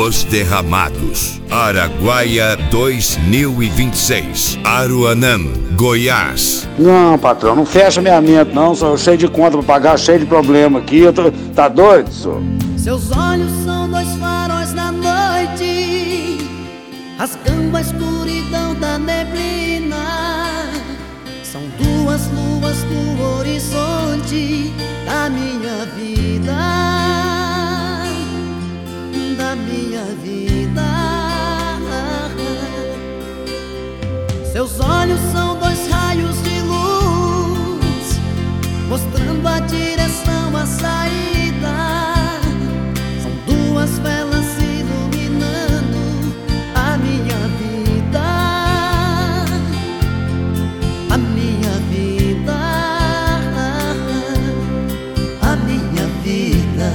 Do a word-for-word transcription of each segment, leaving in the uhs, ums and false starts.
Os Derramados, Araguaia dois mil e vinte e seis, Aruanã, Goiás. Não, patrão, não fecha minha mente não, sou cheio de conta pra pagar, cheio de problema aqui, eu tô, tá doido, senhor? Seus olhos são dois faróis da noite, rasgando a escuridão da neblina. São duas luas no horizonte da minha vida, da minha vida. Seus olhos são dois raios de luz, mostrando a direção, a saída. São duas velas iluminando a minha vida, a minha vida, a minha vida.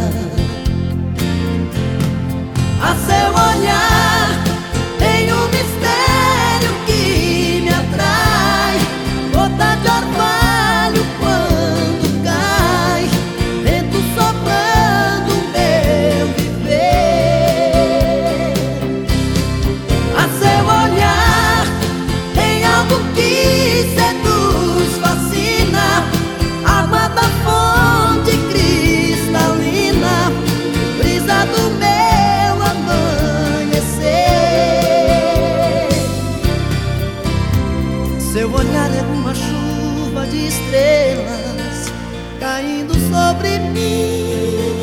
A seu olhar tem um mistério que me atrai, gota de orvalho quando cai, vento soprando meu viver. A seu olhar tem algo que seduz, fascina, água da fonte cristalina, brisa do meu seu olhar é uma chuva de estrelas caindo sobre mim.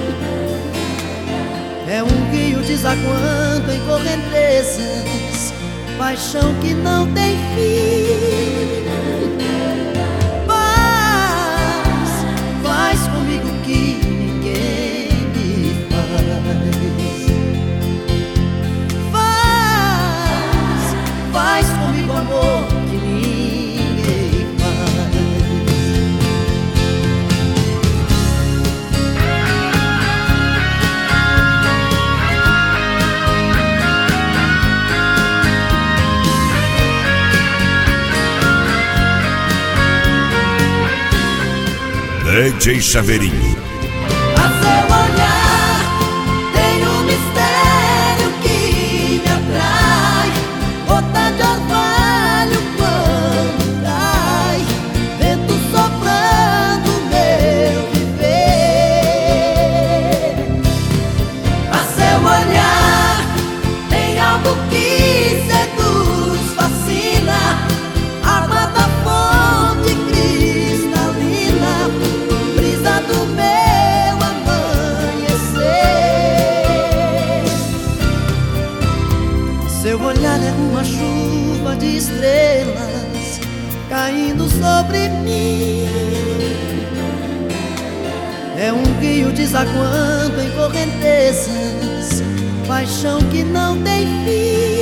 É um rio desaguando em correntezas, paixão que não tem fim. Faz, faz comigo que ninguém me faz. Faz, faz comigo amor que ninguém faz. D J Chaveirinho. A seu olhar tem um mistério que me atrai, gota de orvalho quando cai, vento soprando meu viver. A seu olhar tem algo que seduz, fascina, água da fonte cristalina, brisa do meu amanhecer. Seu olhar é uma chuva de estrelas caindo sobre mim. É um rio desaguando em correntezas, paixão que não tem fim.